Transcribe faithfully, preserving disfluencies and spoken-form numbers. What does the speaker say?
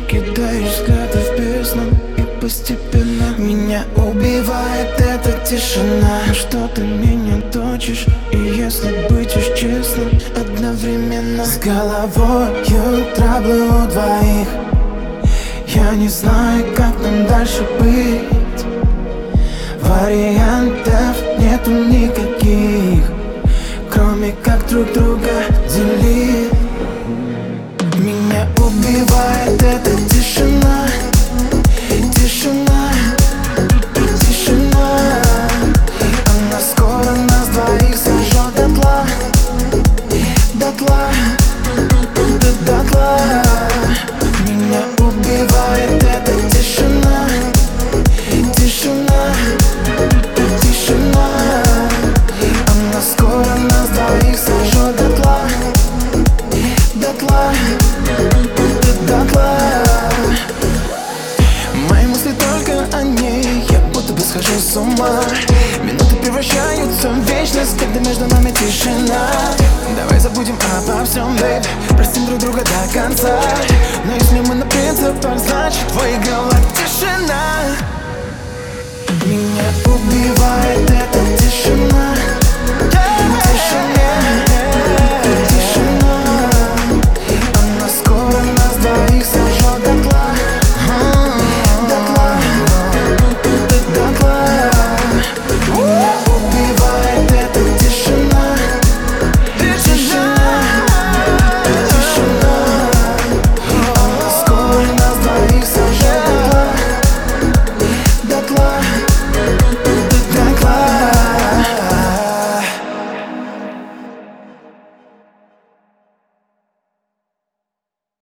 Кидаешь взгляды в бездну, и постепенно меня убивает эта тишина. Что ты меня точишь, и если быть уж честным, одновременно с головою траблы у двоих. Я не знаю, как нам дальше быть. Вариантов нету никаких, кроме как друг друга делить. Меня убивает эта тишина, тишина, тишина. Она скоро нас двоих сожжет дотла, дотла, дотла. Меня убивает эта тишина, тишина, тишина. Она скоро нас двоих сожжет дотла, дотла, дотла. Мои мысли только о ней, я будто бы схожу с ума. Минуты превращаются в вечность, когда между нами тишина. Давай забудем обо всем, бэйб, простим друг друга до конца. Но если мы на принципах, значит выиграла тишина. Меня убивает эта тишина.